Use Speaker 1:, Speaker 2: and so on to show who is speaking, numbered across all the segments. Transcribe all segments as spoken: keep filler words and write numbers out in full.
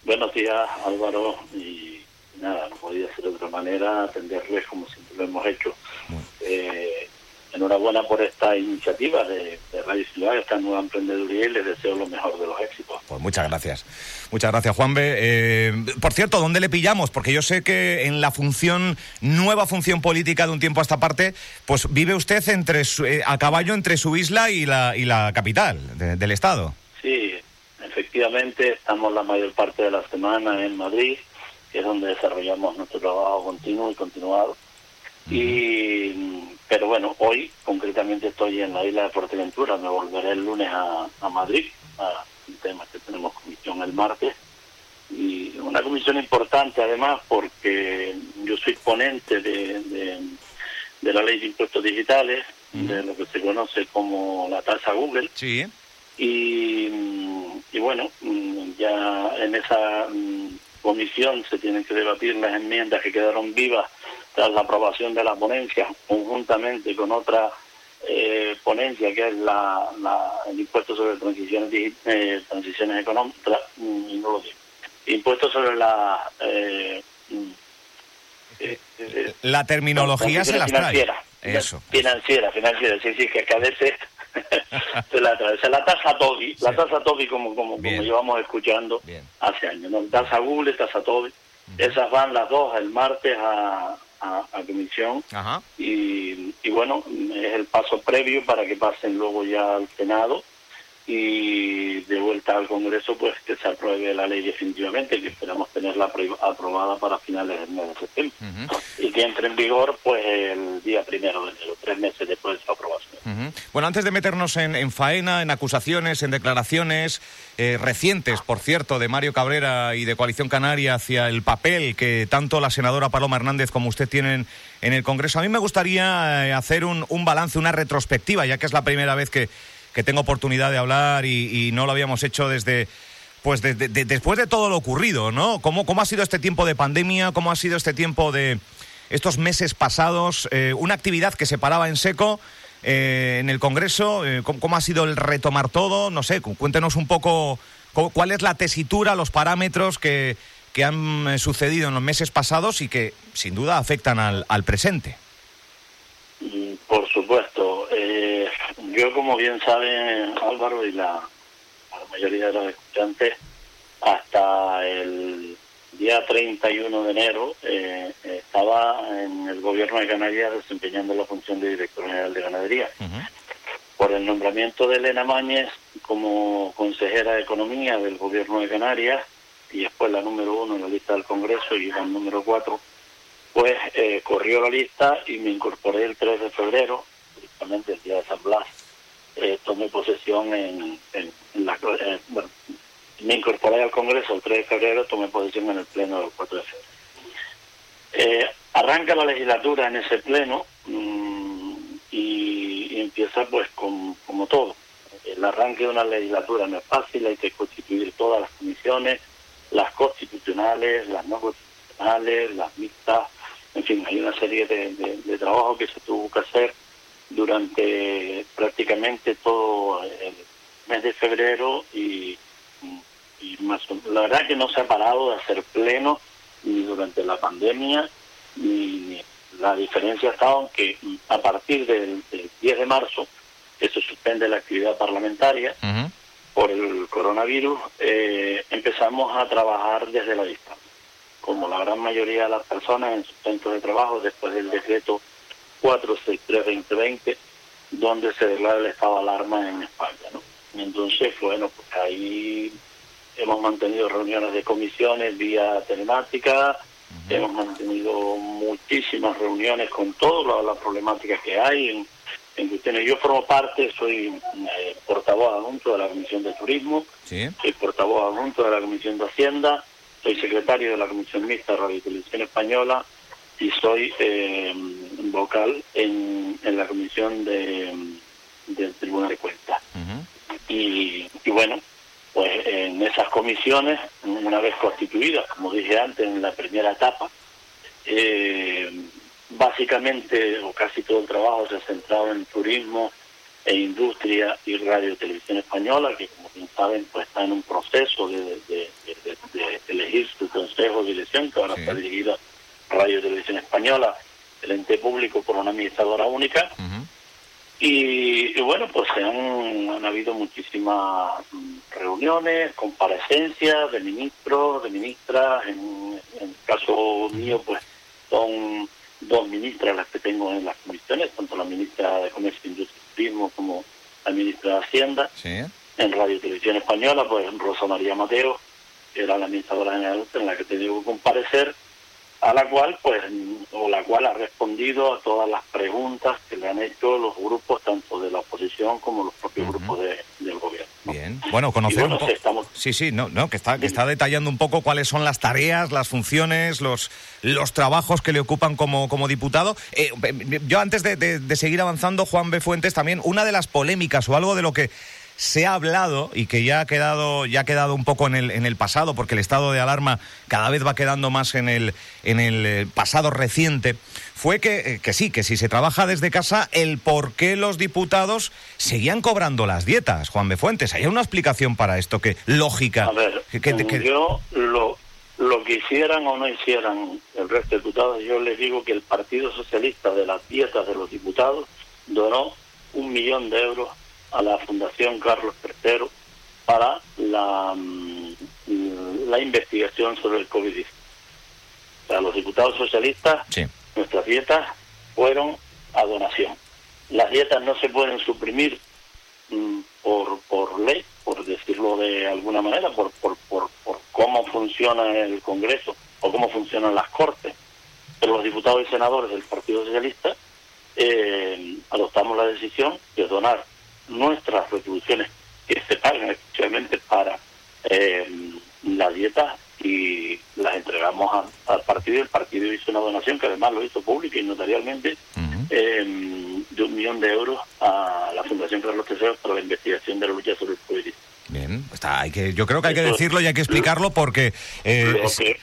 Speaker 1: Buenos días, Álvaro, y nada, no podía ser de otra manera, atenderles como siempre lo hemos hecho. Eh, enhorabuena por esta iniciativa de, de Radio Ciudad, esta nueva emprendeduría, y les deseo lo mejor de los éxitos.
Speaker 2: Pues muchas gracias. Muchas gracias, Juanbe. Eh, por cierto, ¿dónde le pillamos? Porque yo sé que en la función, nueva función política de un tiempo a esta parte, pues vive usted entre su, eh, a caballo entre su isla y la, y la capital de, del Estado.
Speaker 1: Sí, efectivamente, estamos la mayor parte de la semana en Madrid, que es donde desarrollamos nuestro trabajo continuo y continuado. Uh-huh. Y, pero bueno, hoy concretamente estoy en la isla de Fuerteventura, me volveré el lunes a, a Madrid, a un tema que tenemos comisión el martes, y una comisión importante además porque yo soy ponente de, de, de la ley de impuestos digitales, uh-huh. de lo que se conoce como la tasa Google.
Speaker 2: Sí.
Speaker 1: Y, y bueno, ya en esa comisión se tienen que debatir las enmiendas que quedaron vivas tras la aprobación de la ponencia, conjuntamente con otra eh, ponencia que es la, la el impuesto sobre transiciones eh, transiciones económicas, no lo digo, impuesto sobre la eh,
Speaker 2: eh, eh, la terminología se las trae. Eso.
Speaker 1: Financiera, financiera, sí, sí, que a veces se la trae. La tasa Toby, sí. La tasa Toby como como, como llevamos escuchando Bien. hace años, ¿no? Tasa Google, tasa Toby, uh-huh. Esas van las dos el martes a, a, a comisión. Ajá. Y, y bueno, es el paso previo para que pasen luego ya al Senado y de vuelta al Congreso, pues que se apruebe la ley definitivamente, que esperamos tenerla aprobada para finales del mes de septiembre, uh-huh. y que entre en vigor pues el día primero de enero, tres meses después de su aprobación.
Speaker 2: Uh-huh. Bueno, antes de meternos en, en faena, en acusaciones, en declaraciones eh, recientes, por cierto, de Mario Cabrera y de Coalición Canaria hacia el papel que tanto la senadora Paloma Hernández como usted tienen en el Congreso, a mí me gustaría eh, hacer un, un balance, una retrospectiva, ya que es la primera vez que que tengo oportunidad de hablar y, y no lo habíamos hecho desde, pues de, de, de, después de todo lo ocurrido, ¿no? ¿Cómo, cómo ha sido este tiempo de pandemia? ¿Cómo ha sido este tiempo de estos meses pasados? Eh, una actividad que se paraba en seco eh, en el Congreso. Eh, ¿cómo, ¿Cómo ha sido el retomar todo? No sé, cuéntenos un poco cómo, cuál es la tesitura, los parámetros que, que han sucedido en los meses pasados y que sin duda afectan al, al presente.
Speaker 1: Por supuesto. Eh, yo, como bien sabe Álvaro y la, la mayoría de los escuchantes, hasta el día treinta y uno de enero eh, estaba en el gobierno de Canarias desempeñando la función de director general de ganadería. Uh-huh. Por el nombramiento de Elena Mañez como consejera de Economía del gobierno de Canarias, y después la número uno en la lista del Congreso y la número cuatro, pues eh, corrió la lista y me incorporé el tres de febrero, justamente el día de San Blas. Eh, tomé posesión en, en, en la... Eh, bueno, me incorporé al Congreso el tres de febrero, tomé posesión en el pleno del cuatro de febrero. Eh, arranca la legislatura en ese pleno mmm, y, y empieza pues con, como todo. El arranque de una legislatura no es fácil, hay que constituir todas las comisiones, las constitucionales, las no constitucionales, las mixtas. En fin, hay una serie de, de, de trabajos que se tuvo que hacer durante prácticamente todo el mes de febrero y, y más. La verdad que no se ha parado de hacer pleno ni durante la pandemia, ni, ni la diferencia ha estado en que a partir del, del diez de marzo, que se suspende la actividad parlamentaria uh-huh. por el coronavirus, eh, empezamos a trabajar desde la distancia, como la gran mayoría de las personas en sus centros de trabajo, después del decreto cuatrocientos sesenta y tres barra veinte veinte, donde se declara el estado de alarma en España, ¿no? Entonces, bueno, pues ahí hemos mantenido reuniones de comisiones vía telemática, uh-huh. hemos mantenido muchísimas reuniones con todas las problemáticas que hay en, en cuestiones. Yo formo parte, soy eh, portavoz adjunto de la Comisión de Turismo, ¿sí? Soy portavoz adjunto de la Comisión de Hacienda, soy secretario de la Comisión Mixta de Radio y Televisión Española y soy eh, vocal en, en la Comisión de, del Tribunal de Cuentas. Uh-huh. Y, y bueno, pues en esas comisiones, una vez constituidas, como dije antes, en la primera etapa, eh, básicamente o casi todo el trabajo se ha centrado en turismo e industria y radio y televisión española, que como bien saben pues está en un proceso de, de, de, de, de elegir su consejo de dirección, que ahora
Speaker 2: sí.
Speaker 1: está dirigida a Radio y Televisión Española, el ente público, por una administradora única.
Speaker 2: Uh-huh.
Speaker 1: Y, y bueno, pues se han, han habido muchísimas reuniones, comparecencias de ministros, de ministras. En, en el caso mío, pues son dos ministras las que tengo en las comisiones, tanto la ministra de Comercio, Industria y Turismo como la ministra de Hacienda.
Speaker 2: Sí.
Speaker 1: En Radio y Televisión Española, pues Rosa María Mateo, que era la administradora general en la que te digo que comparecer, a la cual, pues, o la cual ha respondido a todas las preguntas que le han hecho los grupos, tanto de la oposición como los propios uh-huh. grupos de, del gobierno, ¿no?
Speaker 2: Bien, bueno, conocer
Speaker 1: bueno,
Speaker 2: un poco.
Speaker 1: Estamos...
Speaker 2: Sí, sí, no, no, que está, que está detallando un poco cuáles son las tareas, las funciones, los, los trabajos que le ocupan como, como diputado. Eh, yo antes de, de, de seguir avanzando, Juan B. Fuentes, también una de las polémicas o algo de lo que se ha hablado y que ya ha quedado ya ha quedado un poco en el en el pasado, porque el estado de alarma cada vez va quedando más en el en el pasado reciente, fue que, que sí, que si se trabaja desde casa, el por qué los diputados seguían cobrando las dietas, Juan B. Fuentes. ¿Hay una explicación para esto? ¿Qué lógica?
Speaker 1: A ver,
Speaker 2: que, que, que...
Speaker 1: yo lo, lo que hicieran o no hicieran el resto de diputados, yo les digo que el Partido Socialista, de las dietas de los diputados, donó un millón de euros a la Fundación Carlos tercero para la, la investigación sobre el COVID diecinueve. O sea, los diputados socialistas, sí. nuestras dietas fueron a donación. Las dietas no se pueden suprimir mm, por por ley, por decirlo de alguna manera, por, por, por, por cómo funciona el Congreso o cómo funcionan las Cortes. Pero los diputados y senadores del Partido Socialista eh, adoptamos la decisión de donar nuestras retribuciones que se pagan especialmente para eh, la dieta y las entregamos a, al partido, y el partido hizo una donación que además lo hizo pública y notarialmente uh-huh. eh, de un millón de euros a la Fundación Carlos tercero para la investigación de la lucha sobre el COVID diecinueve.
Speaker 2: Bien, está, hay que, yo creo que hay que decirlo y hay que explicarlo porque... Eh,
Speaker 1: lo, que,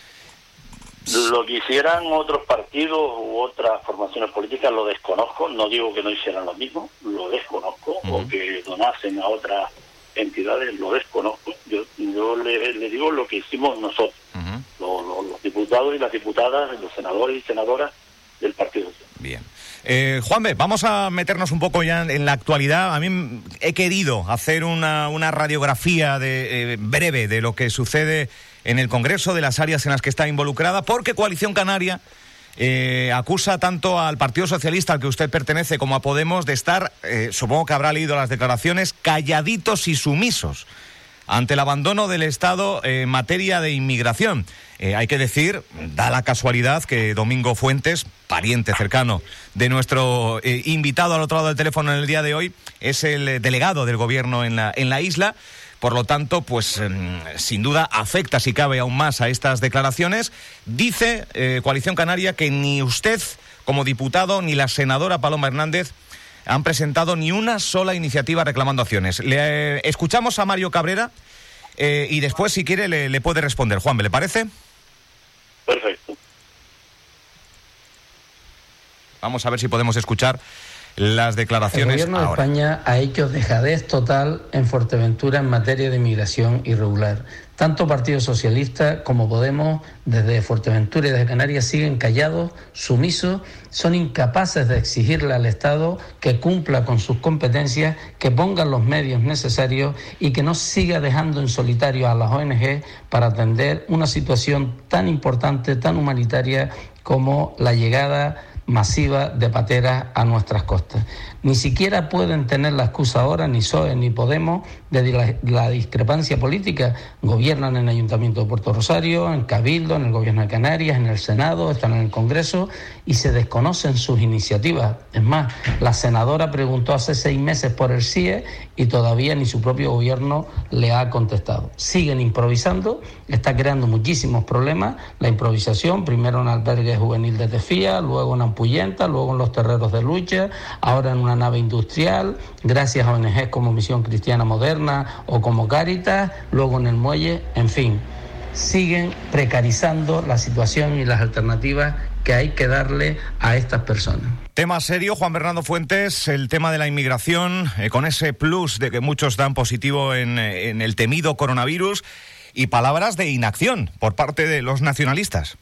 Speaker 1: lo que hicieran otros partidos u otras formaciones políticas lo desconozco, no digo que no hicieran lo mismo, lo desconozco, uh-huh. o que donasen a otras entidades, lo desconozco. Yo, yo le, le digo lo que hicimos nosotros, uh-huh. los, los, los diputados y las diputadas, los senadores y senadoras del Partido Social.
Speaker 2: Bien. Eh, Juanbe, vamos a meternos un poco ya en, en la actualidad. A mí he querido hacer una, una radiografía de, eh, breve de lo que sucede en el Congreso, de las áreas en las que está involucrada, porque Coalición Canaria eh, acusa tanto al Partido Socialista al que usted pertenece como a Podemos de estar, eh, supongo que habrá leído las declaraciones, calladitos y sumisos ante el abandono del Estado en materia de inmigración. Eh, hay que decir, da la casualidad que Domingo Fuentes, pariente cercano de nuestro eh, invitado al otro lado del teléfono en el día de hoy, es el eh, delegado del gobierno en la, en la isla. Por lo tanto, pues eh, sin duda afecta, si cabe, aún más a estas declaraciones. Dice eh, Coalición Canaria que ni usted como diputado ni la senadora Paloma Hernández han presentado ni una sola iniciativa reclamando acciones. Le eh, escuchamos a Mario Cabrera eh, y después, si quiere, le, le puede responder. Juan, ¿le parece?
Speaker 1: Perfecto.
Speaker 2: Vamos a ver si podemos escuchar las declaraciones.
Speaker 3: El gobierno
Speaker 2: ahora.
Speaker 3: de España ha hecho dejadez total en Fuerteventura en materia de inmigración irregular. Tanto Partido Socialista como Podemos, desde Fuerteventura y desde Canarias, siguen callados, sumisos, son incapaces de exigirle al Estado que cumpla con sus competencias, que pongan los medios necesarios y que no siga dejando en solitario a las O N G para atender una situación tan importante, tan humanitaria como la llegada masiva de pateras a nuestras costas. Ni siquiera pueden tener la excusa ahora, ni P S O E ni Podemos, de la, la discrepancia política. Gobiernan en el Ayuntamiento de Puerto Rosario, en Cabildo, en el Gobierno de Canarias, en el Senado, están en el Congreso y se desconocen sus iniciativas. Es más, la senadora preguntó hace seis meses por el C I E y todavía ni su propio gobierno le ha contestado. Siguen improvisando, está creando muchísimos problemas. La improvisación, primero en albergue juvenil de Tefía, luego en Ampuyenta, luego en los terreros de lucha, ahora en una nave industrial, gracias a O N Ges como Misión Cristiana Moderna o como Cáritas, luego en el muelle, en fin, siguen precarizando la situación y las alternativas que hay que darle a estas personas.
Speaker 2: Tema serio, Juan Bernardo Fuentes, el tema de la inmigración, eh, con ese plus de que muchos dan positivo en, en el temido coronavirus. y palabras de inacción por parte de los nacionalistas.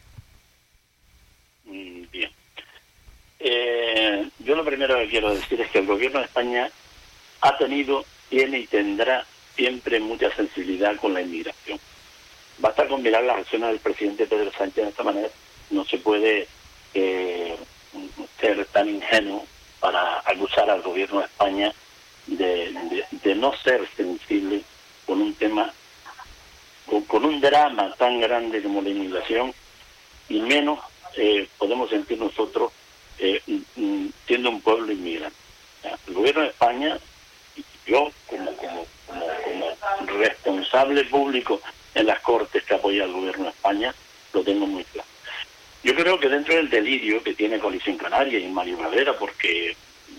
Speaker 1: Bien. Eh, yo lo primero que quiero decir es que el gobierno de España ha tenido, tiene y tendrá siempre mucha sensibilidad con la inmigración. Basta con mirar las acciones del presidente Pedro Sánchez de esta manera. No se puede eh, ser tan ingenuo para acusar al gobierno de España de, de, de no ser sensible con un tema, con, con un drama tan grande como la inmigración, y menos eh, podemos sentir nosotros eh, siendo un pueblo inmigrante. El gobierno de España, yo como, como, como, como responsable público en las Cortes que apoya al gobierno de España, lo tengo muy claro. Yo creo que dentro del delirio que tiene Coalición Canaria y Mario Cabrera, porque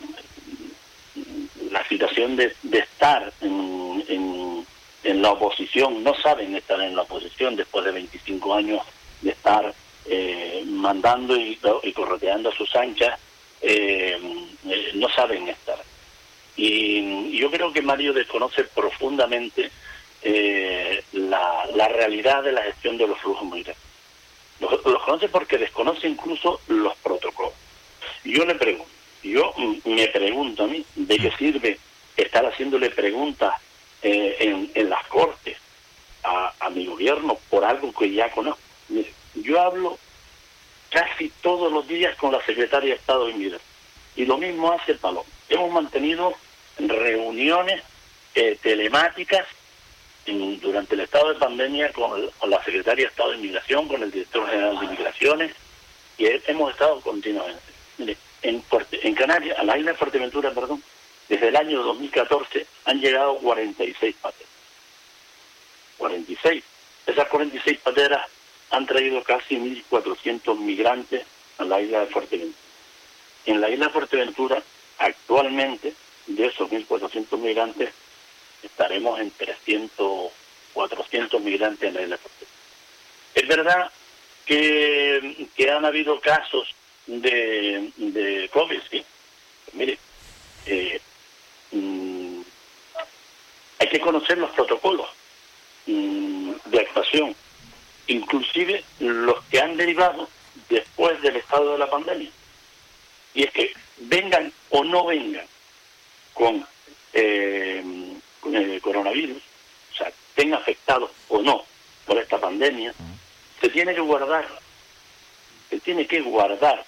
Speaker 1: la situación de, de estar en, en, en la oposición, no saben estar en la oposición después de veinticinco años de estar eh, mandando y, y correteando a sus anchas, eh, eh, no saben estar. Y, y yo creo que Mario desconoce profundamente eh, la, la realidad de la gestión de los flujos migratorios. Los, los conoce porque desconoce incluso los protocolos. Y yo le pregunto, yo me pregunto a mí, ¿de qué sirve estar haciéndole preguntas eh, en, en las Cortes a, a mi gobierno por algo que ya conozco? Mire, yo hablo casi todos los días con la secretaria de Estado de Inmigración, y lo mismo hace Paloma. Hemos mantenido reuniones eh, telemáticas en, durante el estado de pandemia con, el, con la secretaria de Estado de Inmigración, con el director general de Migraciones, y he, hemos estado continuamente. Mire, en, Fuerte, en Canarias, a la isla de Fuerteventura, perdón, desde el año dos mil catorce han llegado cuarenta y seis pateras. cuarenta y seis. Esas cuarenta y seis pateras han traído casi mil cuatrocientos migrantes a la isla de Fuerteventura. En la isla de Fuerteventura, actualmente, de esos mil cuatrocientos migrantes, estaremos en trescientos, cuatrocientos migrantes en la isla de Fuerteventura. Es verdad que, que han habido casos de, de COVID, sí. Pues mire, eh, mm, hay que conocer los protocolos mm, de actuación, inclusive los que han derivado después del estado de la pandemia. Y es que vengan o no vengan con eh, eh, coronavirus, o sea, estén afectados o no por esta pandemia, se tiene que guardar, se tiene que guardar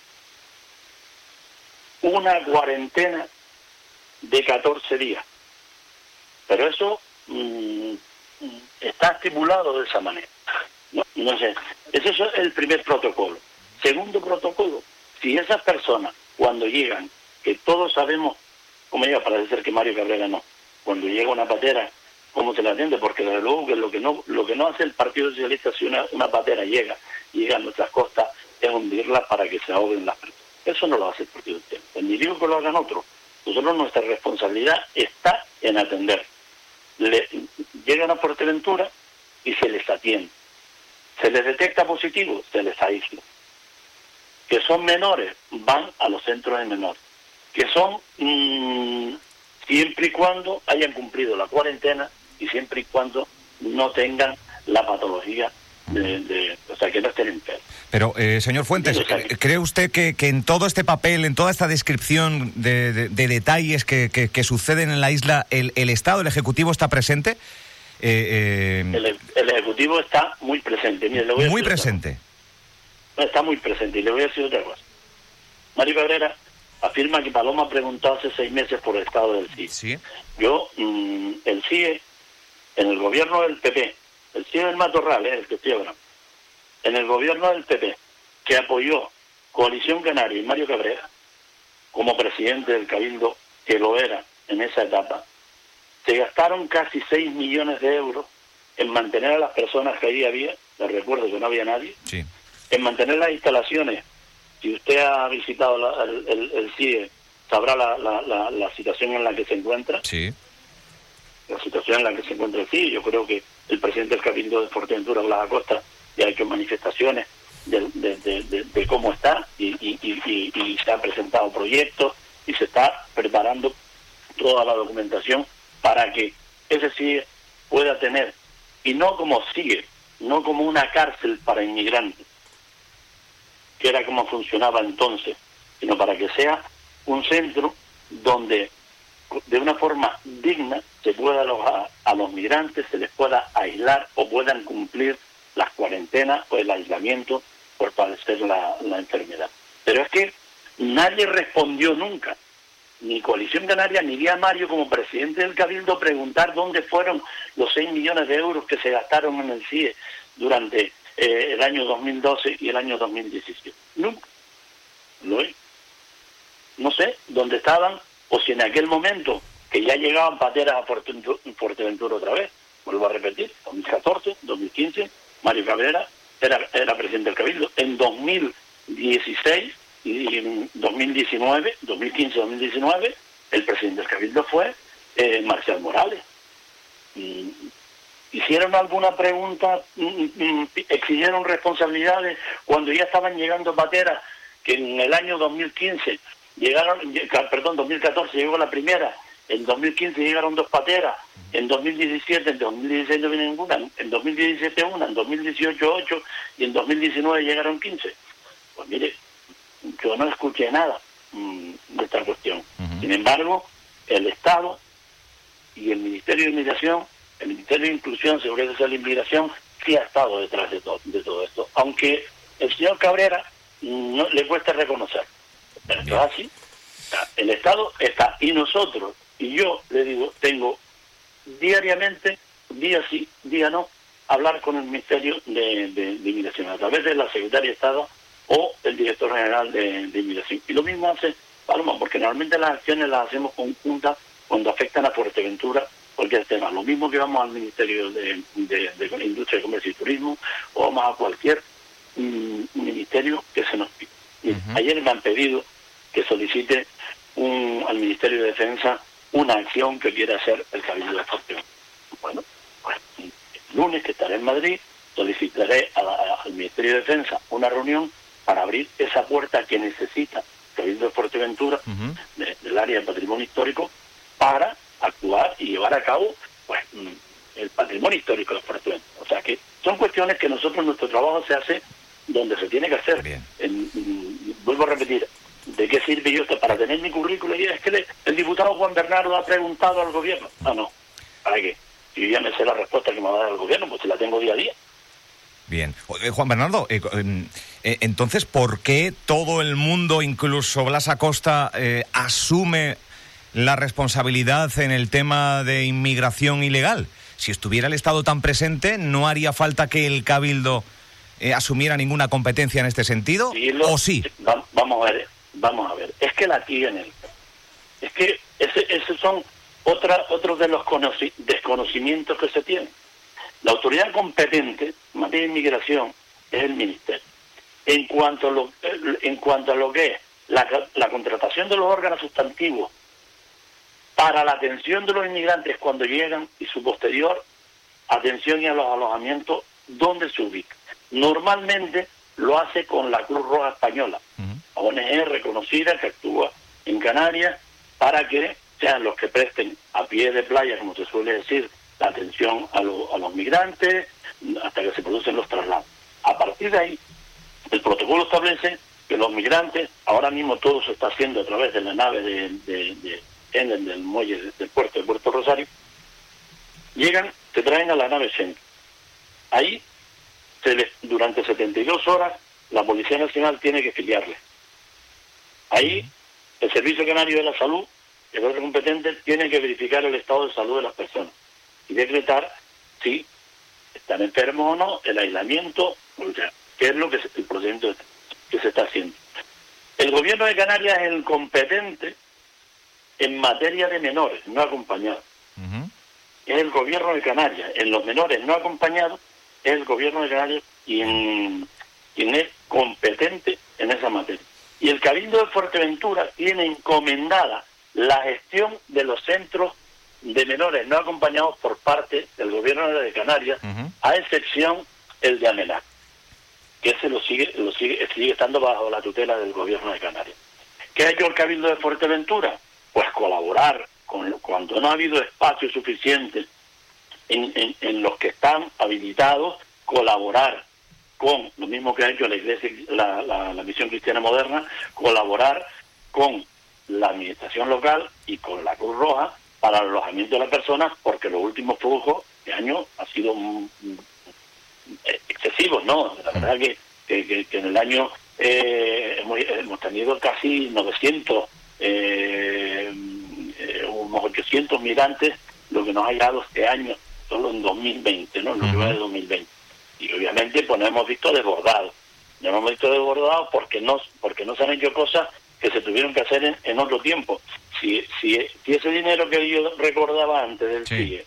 Speaker 1: una cuarentena de catorce días. Pero eso mmm, está estipulado de esa manera. ¿No? No sé, ese es el primer protocolo. Segundo protocolo, si esas personas, cuando llegan, que todos sabemos, como llega, parece ser que Mario Cabrera no, cuando llega una patera, cómo se la atiende, porque desde luego que lo que no lo que no hace el Partido Socialista si una, una patera llega, llega a nuestras costas, es hundirla para que se ahoguen las personas. Eso no lo hace el Partido Socialista. Ni digo que lo hagan otros. Nosotros, nuestra responsabilidad está en atender. Le, llegan a Fuerteventura y se les atiende. Se les detecta positivo, se les aísla. Que son menores, van a los centros de menores. Que son, mmm, siempre y cuando hayan cumplido la cuarentena y siempre y cuando no tengan la patología de, de o sea, que no estén enfermos.
Speaker 2: Pero, eh, señor Fuentes, ¿cree usted que, que en todo este papel, en toda esta descripción de, de, de detalles que, que, que suceden en la isla, el, el Estado, el Ejecutivo está presente? Eh, eh...
Speaker 1: El, el Ejecutivo está muy presente. Mire, le voy a
Speaker 2: muy presente.
Speaker 1: No, está muy presente. Y le voy a decir otra cosa. Mario Cabrera afirma que Paloma preguntó hace seis meses por el estado del C I E.
Speaker 2: ¿Sí?
Speaker 1: Yo, mmm, el C I E, en el gobierno del P P, el C I E del Matorral, es el que estoy hablando, en el gobierno del P P, que apoyó Coalición Canaria y Mario Cabrera, como presidente del Cabildo, que lo era en esa etapa, se gastaron casi seis millones de euros en mantener a las personas que ahí había, les recuerdo que no había nadie,
Speaker 2: sí,
Speaker 1: en mantener las instalaciones. Si usted ha visitado la, el, el, el C I E, sabrá la, la, la, la situación en la que se encuentra.
Speaker 2: Sí.
Speaker 1: La situación en la que se encuentra el C I E. Yo creo que el presidente del Cabildo de Fuerteventura, Blas Acosta, ya ha hecho manifestaciones de, de, de, de, de cómo está y, y, y, y, y se han presentado proyectos y se está preparando toda la documentación para que ese C I E pueda tener y no como sigue, no como una cárcel para inmigrantes, que era como funcionaba entonces, sino para que sea un centro donde de una forma digna se pueda alojar a los migrantes, se les pueda aislar o puedan cumplir las cuarentenas o el aislamiento por padecer la, la enfermedad. Pero es que nadie respondió nunca, ni Coalición Canaria ni Díaz Mario como presidente del Cabildo, preguntar dónde fueron los seis millones de euros que se gastaron en el C I E durante eh, el año dos mil doce y el año dos mil diecisiete. Nunca. No, no sé dónde estaban, o si en aquel momento que ya llegaban pateras a Fuerteventura otra vez. Vuelvo a repetir, dos mil catorce, dos mil quince, Mario Cabrera era, era presidente del Cabildo. En dos mil dieciséis y en dos mil diecinueve, dos mil quince dos mil diecinueve, el presidente del Cabildo fue eh, Marcial Morales. Mm, ¿Hicieron alguna pregunta? Mm, mm, ¿Exigieron responsabilidades cuando ya estaban llegando pateras que en el año dos mil quince llegaron, perdón, dos mil catorce llegó la primera, en dos mil quince llegaron dos pateras, en dos mil diecisiete, en dos mil dieciséis no viene ninguna, en dos mil diecisiete una, en dos mil dieciocho ocho y en dos mil diecinueve llegaron quince? Pues mire, yo no escuché nada mmm, de esta cuestión. Uh-huh. Sin embargo, el Estado y el Ministerio de Inmigración, el Ministerio de Inclusión, Seguridad Social e Inmigración, sí ha estado detrás de, to- de todo esto. Aunque el señor Cabrera no le cuesta reconocer. Pero esto es así. O sea, el Estado está, y nosotros, y yo le digo, tengo diariamente, día sí, día no, hablar con el Ministerio de, de, de Inmigración, a través de la Secretaria de Estado o el Director General de, de Inmigración. Y lo mismo hace Paloma, porque normalmente las acciones las hacemos conjuntas cuando afectan a Fuerteventura, cualquier tema. Lo mismo que vamos al Ministerio de, de, de Industria, Comercio y Turismo, o vamos a cualquier mm, ministerio que se nos pida. Uh-huh. Ayer me han pedido que solicite un, al Ministerio de Defensa una acción que quiere hacer el Cabildo de Fuerteventura. Bueno, pues el lunes, que estaré en Madrid, solicitaré a la, al Ministerio de Defensa una reunión para abrir esa puerta que necesita el Cabildo de Fuerteventura, uh-huh, de, del área de patrimonio histórico, para actuar y llevar a cabo pues el patrimonio histórico de Fuerteventura. O sea que son cuestiones que nosotros, nuestro trabajo se hace donde se tiene que hacer. En, en, vuelvo a repetir, ¿de qué sirve yo para tener mi currículum? Y es que le, el diputado Juan Bernardo ha preguntado al gobierno. Ah, no. ¿Para qué? Si yo ya me sé la respuesta que me va a dar el gobierno, pues si la tengo día a día.
Speaker 2: Bien. Eh, Juan Bernardo, eh, eh, entonces, ¿por qué todo el mundo, incluso Blas Acosta, eh, asume la responsabilidad en el tema de inmigración ilegal? Si estuviera el Estado tan presente, ¿no haría falta que el Cabildo eh, asumiera ninguna competencia en este sentido?
Speaker 1: Sí, lo,
Speaker 2: ¿O sí?
Speaker 1: Va, vamos a ver, vamos a ver. Es que la tienen. Es que ese, esos son otra, otros de los conoci- desconocimientos que se tienen. La autoridad competente en materia de inmigración es el Ministerio. En cuanto a lo, en cuanto a lo que es la, la contratación de los órganos sustantivos para la atención de los inmigrantes cuando llegan y su posterior atención y a los alojamientos, ¿dónde se ubica? Normalmente lo hace con la Cruz Roja Española, uh-huh, O N G reconocida que actúa en Canarias para que sean los que presten a pie de playa, como se suele decir, la atención a, lo, a los migrantes hasta que se producen los traslados. A partir de ahí, el protocolo establece que los migrantes, ahora mismo todo se está haciendo a través de la nave de, de, de Enden, del muelle del puerto de Puerto Rosario, llegan, se traen a la nave Schengen. Ahí, se les, durante setenta y dos horas, la Policía Nacional tiene que filiarles. Ahí, el Servicio Canario de la Salud, el órgano competente, tiene que verificar el estado de salud de las personas y decretar si están enfermos o no, el aislamiento, o sea, qué es lo que se, el procedimiento que se está haciendo. El gobierno de Canarias es el competente en materia de menores no acompañados. Uh-huh. Es el gobierno de Canarias. En los menores no acompañados es el gobierno de Canarias quien, quien es competente en esa materia. Y el Cabildo de Fuerteventura tiene encomendada la gestión de los centros de menores no acompañados por parte del gobierno de Canarias, uh-huh, a excepción el de Amenac, que ese lo sigue, lo sigue, sigue estando bajo la tutela del gobierno de Canarias. ¿Qué ha hecho el Cabildo de Fuerteventura? Pues colaborar con, cuando no ha habido espacio suficiente en, en, en los que están habilitados, colaborar con lo mismo que ha hecho la Iglesia, la, la, la Misión Cristiana Moderna, colaborar con la administración local y con la Cruz Roja para el alojamiento de las personas, porque los últimos flujos de año han sido mm, excesivos, ¿no? La verdad que, que, que, que en el año eh, hemos, hemos tenido casi novecientos, eh, eh, unos ochocientos migrantes, lo que nos ha llegado este año, solo en dos mil veinte, ¿no? En lo que va de dos mil veinte. Y obviamente pues nos hemos visto desbordados. Nos hemos visto desbordados porque no, porque no se han hecho cosas que se tuvieron que hacer en, en otro tiempo. Si, si, si ese dinero que yo recordaba antes del
Speaker 2: sí.
Speaker 1: C I E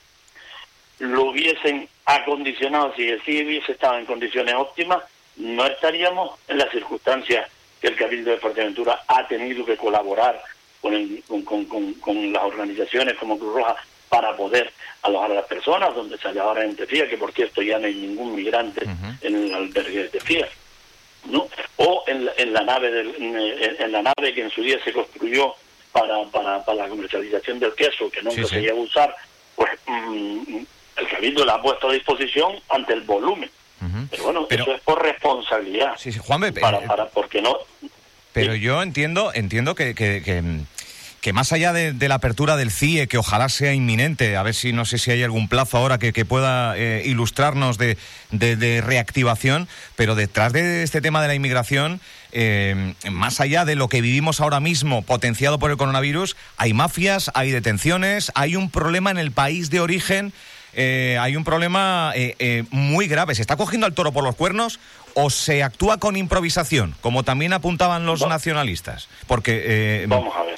Speaker 1: lo hubiesen acondicionado, si el C I E hubiese estado en condiciones óptimas, no estaríamos en las circunstancias que el Cabildo de Fuerteventura ha tenido que colaborar con, el, con, con, con, con las organizaciones como Cruz Roja para poder alojar a las personas, donde sale ahora en Tefía, que por cierto ya no hay ningún migrante uh-huh. en el albergue de Tefía, ¿no? O en la, en la nave del, en, en la nave que en su día se construyó para para, para la comercialización del queso, que nunca sí, se sí. llegó a usar, pues mmm, el Cabildo la ha puesto a disposición ante el volumen. Uh-huh. Pero bueno, pero, eso es por responsabilidad.
Speaker 2: Sí, sí, Juanbe,
Speaker 1: para,
Speaker 2: eh,
Speaker 1: para, porque no...
Speaker 2: Pero
Speaker 1: sí.
Speaker 2: yo entiendo entiendo que... que, que... que más allá de, de la apertura del C I E, que ojalá sea inminente, a ver si no sé si hay algún plazo ahora que, que pueda eh, ilustrarnos de, de, de reactivación, pero detrás de este tema de la inmigración, eh, más allá de lo que vivimos ahora mismo potenciado por el coronavirus, hay mafias, hay detenciones, hay un problema en el país de origen, eh, hay un problema eh, eh, muy grave. ¿Se está cogiendo al toro por los cuernos o se actúa con improvisación, como también apuntaban los
Speaker 1: Vamos.
Speaker 2: nacionalistas? Porque eh,
Speaker 1: Vamos a ver.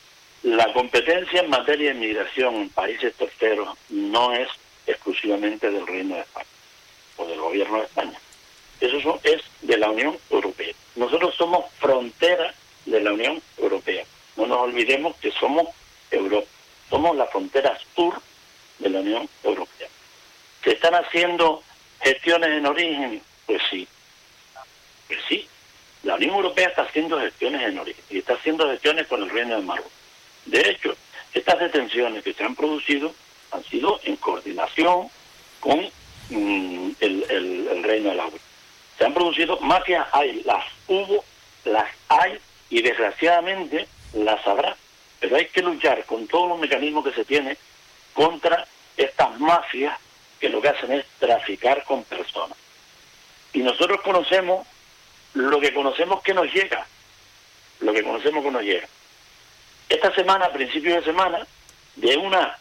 Speaker 1: La competencia en materia de migración en países terceros no es exclusivamente del Reino de España o del Gobierno de España. Eso es de la Unión Europea. Nosotros somos frontera de la Unión Europea. No nos olvidemos que somos Europa. Somos la frontera sur de la Unión Europea. ¿Se están haciendo gestiones en origen? Pues sí. Pues sí. La Unión Europea está haciendo gestiones en origen y está haciendo gestiones con el Reino de Marruecos. De hecho, estas detenciones que se han producido han sido en coordinación con mm, el, el, el Reino de la U E. Se han producido, mafias hay, las hubo, las hay y desgraciadamente las habrá. Pero hay que luchar con todos los mecanismos que se tiene contra estas mafias que lo que hacen es traficar con personas. Y nosotros conocemos lo que conocemos que nos llega, lo que conocemos que nos llega. Esta semana, a principios de semana, de una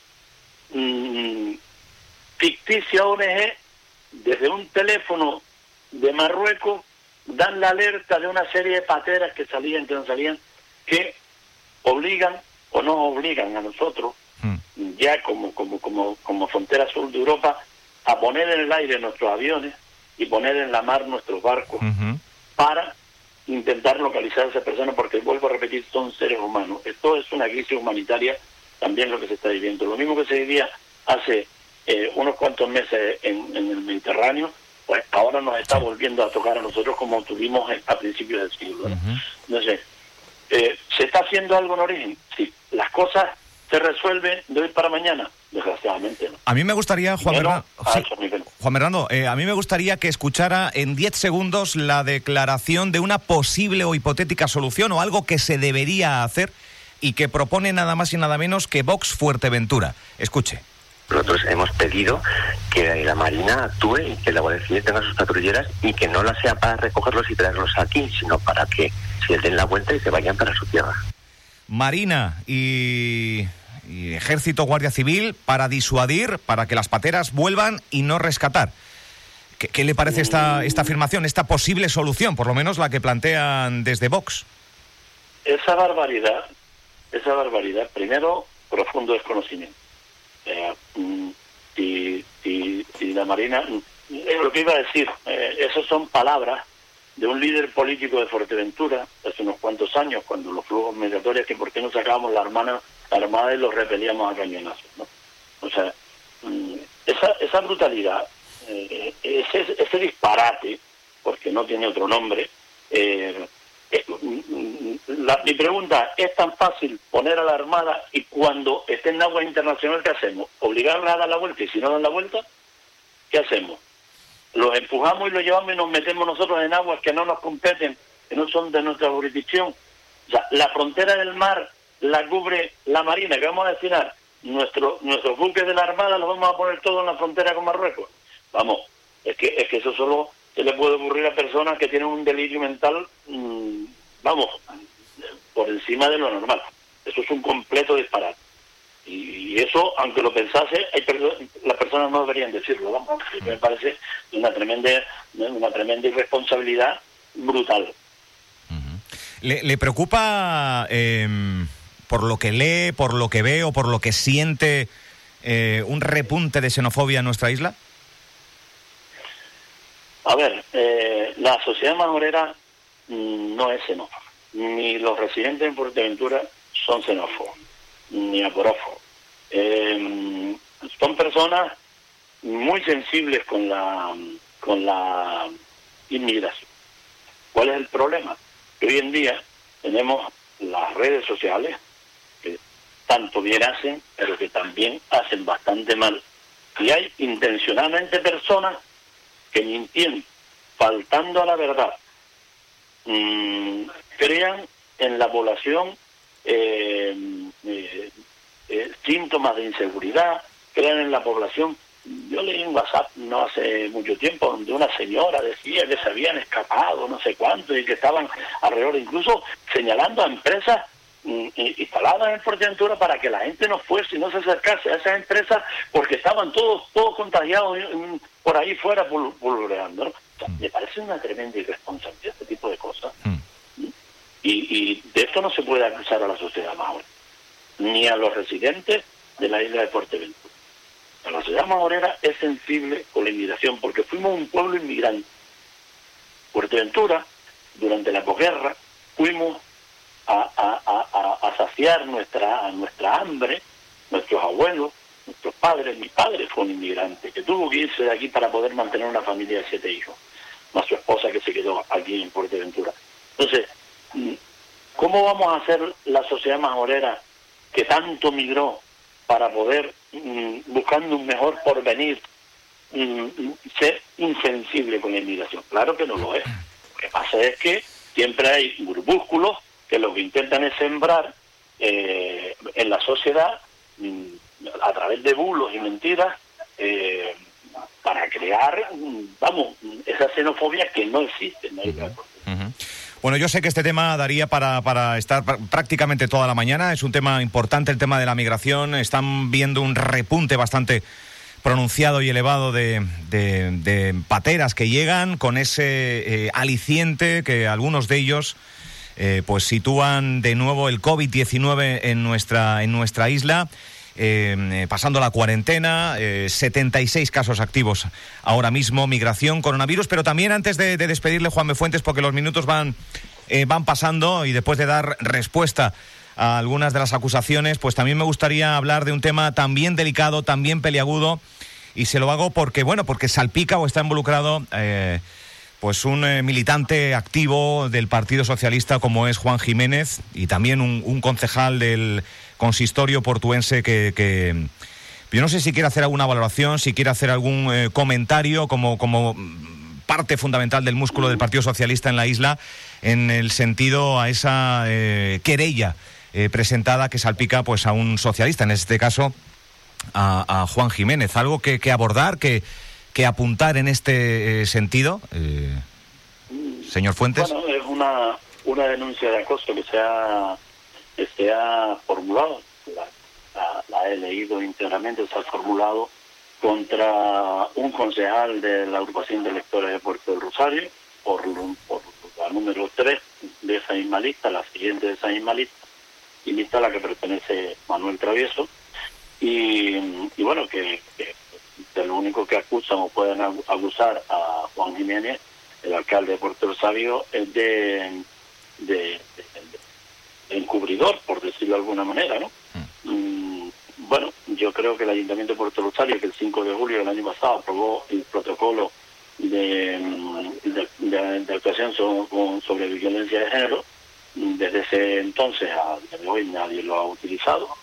Speaker 1: mmm, ficticia O N G, desde un teléfono de Marruecos, dan la alerta de una serie de pateras que salían, que no salían, que obligan o nos obligan a nosotros, mm. ya como, como, como, como frontera sur de Europa, a poner en el aire nuestros aviones y poner en la mar nuestros barcos uh-huh. para intentar localizar a esas personas, porque vuelvo a repetir, son seres humanos. Esto es una crisis humanitaria, también lo que se está viviendo. Lo mismo que se vivía hace eh, unos cuantos meses en, en el Mediterráneo, pues ahora nos está volviendo a tocar a nosotros como tuvimos a principios del siglo. ¿no? Uh-huh. Entonces, eh, ¿se está haciendo algo en origen? Sí. ¿Las cosas se resuelven de hoy para mañana? Desgraciadamente no.
Speaker 2: A mí me gustaría, Juan Bernardo, sí, Juan Bernardo, eh, a mí me gustaría que escuchara en diez segundos la declaración de una posible o hipotética solución o algo que se debería hacer y que propone nada más y nada menos que Vox Fuerteventura. Escuche.
Speaker 4: Nosotros hemos pedido que la Marina actúe y que la Guardia Civil tenga sus patrulleras y que no la sea para recogerlos y traerlos aquí, sino para que se den la vuelta y se vayan para su tierra.
Speaker 2: Marina y... y Ejército, Guardia Civil, para disuadir, para que las pateras vuelvan y no rescatar. ¿Qué, qué le parece esta, esta afirmación, esta posible solución, por lo menos la que plantean desde Vox?
Speaker 1: Esa barbaridad, esa barbaridad, primero, profundo desconocimiento. Eh, y, y, y la Marina, eh, lo que iba a decir, eh, esas son palabras de un líder político de Fuerteventura hace unos cuantos años, cuando los flujos migratorios, que por qué no sacábamos la armada, la armada y los repelíamos a cañonazos, ¿no? O sea, esa, esa brutalidad, eh, ese, ese disparate, porque no tiene otro nombre, eh, eh, la, mi pregunta, ¿es tan fácil poner a la armada y cuando estén en agua internacional, ¿qué hacemos? ¿Obligarlas a dar la vuelta? Y si no dan la vuelta, ¿qué hacemos? Los empujamos y los llevamos y nos metemos nosotros en aguas que no nos competen, que no son de nuestra jurisdicción. O sea, la frontera del mar la cubre la Marina, que vamos a destinar nuestro, nuestros buques de la Armada, los vamos a poner todos en la frontera con Marruecos. Vamos, es que es que eso solo se le puede ocurrir a personas que tienen un delirio mental, mmm, vamos, por encima de lo normal. Eso es un completo disparate. Y, y eso, aunque lo pensase, hay perso- las personas no deberían decirlo, vamos. Me parece una tremenda, una tremenda irresponsabilidad brutal.
Speaker 2: Uh-huh. ¿Le, le preocupa, eh, por lo que lee, por lo que ve o por lo que siente, eh, un repunte de xenofobia en nuestra isla?
Speaker 1: A ver, eh, la sociedad majorera mmm, no es xenófoba. Ni los residentes en Fuerteventura son xenófobos, ni aporófobos. Eh, son personas muy sensibles con la con la inmigración. ¿Cuál es el problema? Que hoy en día tenemos las redes sociales que tanto bien hacen, pero que también hacen bastante mal. Y hay intencionalmente personas que mintiendo, faltando a la verdad, mmm, crean en la población eh, eh, eh, síntomas de inseguridad, crean en la población. Yo leí un WhatsApp no hace mucho tiempo donde una señora decía que se habían escapado no sé cuánto y que estaban alrededor, incluso señalando a empresas mm, instaladas en Fuerteventura para que la gente no fuese y no se acercase a esas empresas porque estaban todos todos contagiados mm, por ahí fuera pululando, ¿no? O sea, me parece una tremenda irresponsabilidad este tipo de cosas. Mm. Y, y de esto no se puede acusar a la sociedad majorera, ni a los residentes de la isla de Fuerteventura. La sociedad majorera es sensible con la inmigración, porque fuimos un pueblo inmigrante. Fuerteventura, durante la posguerra, fuimos a, a, a, a saciar nuestra, nuestra hambre, nuestros abuelos, nuestros padres. Mi padre fue un inmigrante que tuvo que irse de aquí para poder mantener una familia de siete hijos, más su esposa que se quedó aquí en Fuerteventura. Entonces, ¿cómo vamos a hacer la sociedad majorera que tanto migró para poder, mmm, buscando un mejor porvenir, mmm, ser insensible con la inmigración? Claro que no lo es. Lo que pasa es que siempre hay grupúsculos que lo que intentan es sembrar eh, en la sociedad, mmm, a través de bulos y mentiras, eh, para crear, mmm, vamos, esa xenofobia que no existe en la isla.
Speaker 2: Uh-huh. Bueno, yo sé que este tema daría para, para estar prácticamente toda la mañana. Es un tema importante, el tema de la migración. Están viendo un repunte bastante pronunciado y elevado de, de, de pateras que llegan con ese eh, aliciente que algunos de ellos eh, pues sitúan de nuevo el covid diecinueve en nuestra, en nuestra isla. Eh, pasando la cuarentena, eh, setenta y seis casos activos ahora mismo, migración, coronavirus, pero también antes de, de despedirle, Juanme Fuentes, porque los minutos van, eh, van pasando y después de dar respuesta a algunas de las acusaciones, pues también me gustaría hablar de un tema también delicado, también peliagudo, y se lo hago porque, bueno, porque salpica o está involucrado eh, pues un eh, militante activo del Partido Socialista como es Juan Jiménez, y también un, un concejal del consistorio portuense que, que yo no sé si quiere hacer alguna valoración, si quiere hacer algún eh, comentario como, como parte fundamental del músculo del Partido Socialista en la isla, en el sentido a esa eh, querella eh, presentada que salpica pues a un socialista, en este caso a, a Juan Jiménez. ¿Algo que, que abordar, que, que apuntar en este eh, sentido, eh, señor Fuentes?
Speaker 1: Bueno, es una, una denuncia de acoso que se ha que se ha formulado, la, la, la he leído íntegramente, se ha formulado contra un concejal de la agrupación de electores de Puerto del Rosario, por, por la número tres de esa misma lista, la siguiente de esa misma lista, y lista a la que pertenece Manuel Travieso, y, y bueno, que, que de lo único que acusan o pueden acusar a Juan Jiménez, el alcalde de Puerto del Rosario, es de, de, de, de encubridor, por decirlo de alguna manera, ¿no? Mm, bueno, yo creo que el Ayuntamiento de Puerto Rosario, que el cinco de julio del año pasado aprobó el protocolo de, de, de, de actuación sobre, sobre violencia de género, desde ese entonces a día de hoy nadie lo ha utilizado,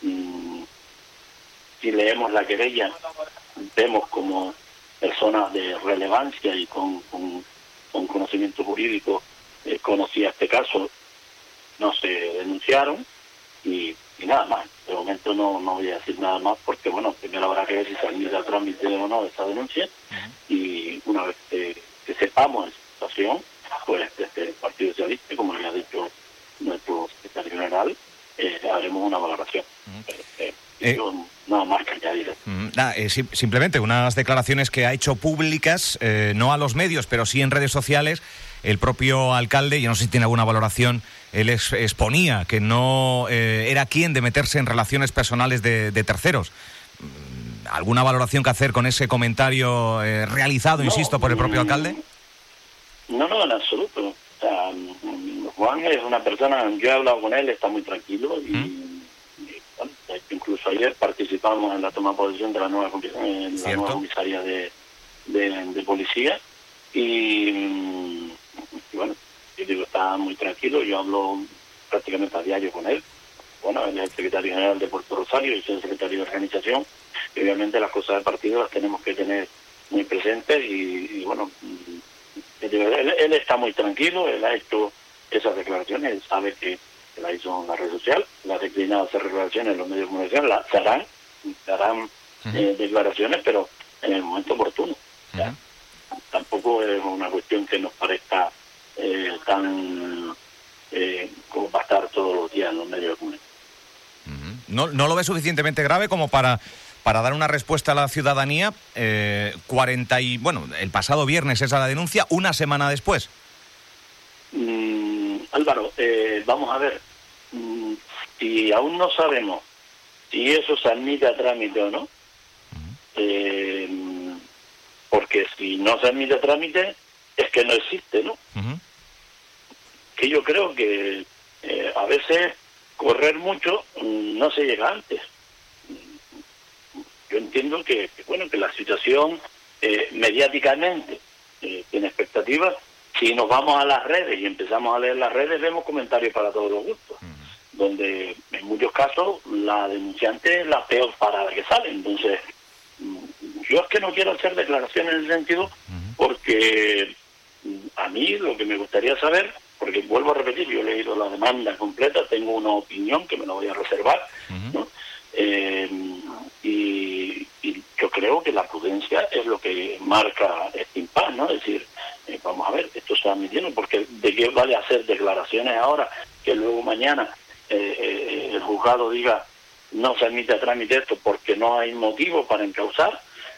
Speaker 1: mm, si leemos la querella, vemos como personas de relevancia y con, con, con conocimiento jurídico eh, conocía este caso, no se denunciaron y, y nada más. De momento no, no voy a decir nada más porque, bueno, primero habrá que ver si se admite a trámite o no esa denuncia. Uh-huh. Y una vez que, que sepamos esa situación, pues desde el Partido Socialista, como le ha dicho nuestro secretario general, eh, haremos una valoración. Uh-huh. eh, eh, yo, nada más que añadir.
Speaker 2: Uh-huh. Nah, eh, sim- simplemente unas declaraciones que ha hecho públicas, eh, no a los medios, pero sí en redes sociales. El propio alcalde, yo no sé si tiene alguna valoración, él es, exponía que no eh, era quien de meterse en relaciones personales de, de terceros. ¿Alguna valoración que hacer con ese comentario eh, realizado, no, insisto, por el propio alcalde?
Speaker 1: No, no, en absoluto. O sea, Juan es una persona, yo he hablado con él, está muy tranquilo y, ¿Mm? y bueno, incluso ayer participamos en la toma de posesión de la nueva, en la nueva comisaría de, de, de policía y... Y bueno, yo digo, está muy tranquilo, yo hablo prácticamente a diario con él. Bueno, él es el secretario general de Puerto Rosario, yo soy el secretario de organización, y obviamente las cosas del partido las tenemos que tener muy presentes y, y bueno, él, él está muy tranquilo, él ha hecho esas declaraciones, él sabe que, que la hizo en la red social, las ha declinado hacer declaraciones en los medios de comunicación, las se harán, se harán uh-huh. eh, declaraciones, pero en el momento oportuno. Uh-huh. ¿Ya? Tampoco es una cuestión que nos parezca eh, tan eh, como para estar todos los días en los medios de comunicación.
Speaker 2: Uh-huh. ¿No, ¿No lo ve suficientemente grave como para, para dar una respuesta a la ciudadanía? Eh, cuarenta y bueno, el pasado viernes esa la denuncia, una semana después.
Speaker 1: Mm, Álvaro, eh, vamos a ver, mm, si aún no sabemos si eso se admite a trámite o no, uh-huh. eh, porque si no se admite a trámite es que no existe, ¿no? Uh-huh. Que yo creo que eh, a veces correr mucho no se llega antes. Yo entiendo que, que bueno, que la situación eh, mediáticamente eh, tiene expectativas. Si nos vamos a las redes y empezamos a leer las redes, vemos comentarios para todos los gustos, uh-huh. donde en muchos casos la denunciante es la peor parada que sale. Entonces, yo es que no quiero hacer declaraciones en ese sentido, uh-huh. porque a mí lo que me gustaría saber, porque vuelvo a repetir, yo he leído la demanda completa, tengo una opinión que me la voy a reservar, uh-huh. ¿no? Eh, y, y yo creo que la prudencia es lo que marca este impasse, ¿no? Es decir, eh, vamos a ver, esto se está admitiendo, porque de qué vale hacer declaraciones ahora que luego mañana eh, eh, el juzgado diga no se admite a trámite esto porque no hay motivo para encauzar.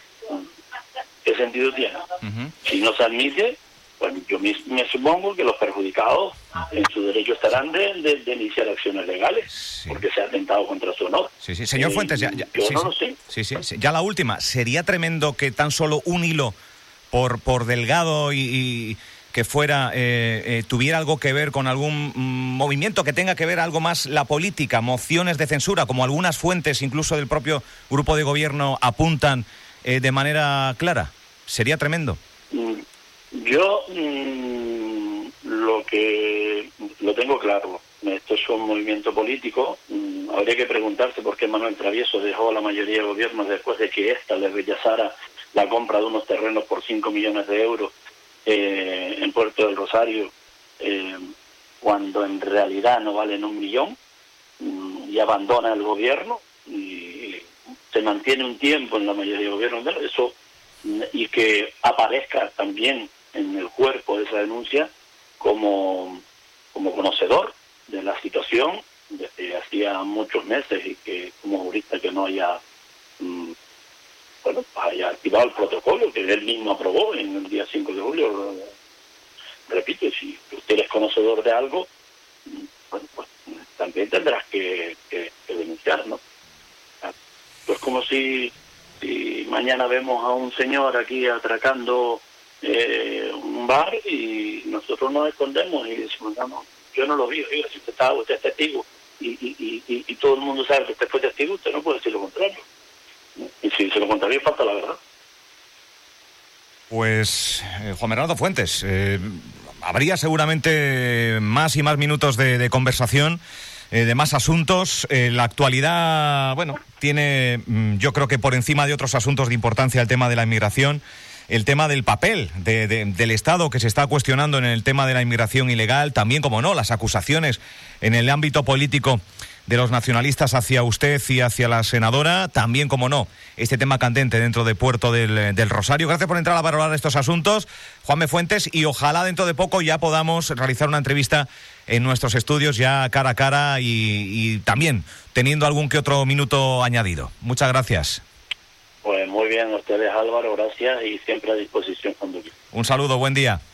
Speaker 1: ¿Qué sentido tiene? Uh-huh. Si no se admite, pues yo me, me supongo que los perjudicados en su derecho estarán de, de, de iniciar acciones legales, sí. porque se ha atentado contra su honor.
Speaker 2: Sí, sí, señor Fuentes, ya, ya,
Speaker 1: yo
Speaker 2: sí,
Speaker 1: no
Speaker 2: sí,
Speaker 1: lo sé.
Speaker 2: Sí, sí, sí, ya la última. ¿Sería tremendo que tan solo un hilo, por, por delgado y, y que fuera, eh, eh, tuviera algo que ver con algún mm, movimiento que tenga que ver algo más la política, mociones de censura, como algunas fuentes, incluso del propio grupo de gobierno, apuntan eh, de manera clara? ¿Sería tremendo?
Speaker 1: Yo mmm, lo que lo tengo claro, esto es un movimiento político, mmm, habría que preguntarse por qué Manuel Travieso dejó a la mayoría de gobiernos después de que ésta le rechazara la compra de unos terrenos por cinco millones de euros eh, en Puerto del Rosario, eh, cuando en realidad no valen un millón, mmm, y abandona el gobierno y se mantiene un tiempo en la mayoría de gobiernos. Eso, y que aparezca también en el cuerpo de esa denuncia como, como conocedor de la situación desde hacía muchos meses y que como jurista que no haya mmm, bueno, haya activado el protocolo que él mismo aprobó en el día cinco de julio. Repito, si usted es conocedor de algo, bueno, pues también tendrás que, que, que denunciar, ¿no? Pues como si Si mañana vemos a un señor aquí atracando eh, un bar y nosotros nos escondemos y decimos, no, no, yo no lo vi, oiga, si usted está, usted es testigo y, y, y, y todo el mundo sabe que usted fue testigo, usted no puede decir lo contrario. Y si se lo contrario, falta la verdad.
Speaker 2: Pues, eh, Juan Bernardo Fuentes, eh, habría seguramente más y más minutos de, de conversación. eh, de más asuntos. Eh, la actualidad, bueno, tiene, yo creo que por encima de otros asuntos de importancia el tema de la inmigración, el tema del papel de, de, del Estado que se está cuestionando en el tema de la inmigración ilegal, también, como no, las acusaciones en el ámbito político de los nacionalistas hacia usted y hacia la senadora, también, como no, este tema candente dentro de Puerto del, del Rosario. Gracias por entrar a valorar estos asuntos, Juanme Fuentes, y ojalá dentro de poco ya podamos realizar una entrevista en nuestros estudios ya cara a cara y, y también teniendo algún que otro minuto añadido. Muchas gracias.
Speaker 1: Pues muy bien, ustedes, Álvaro, gracias, y siempre a disposición cuando quieran.
Speaker 2: Un saludo, buen día.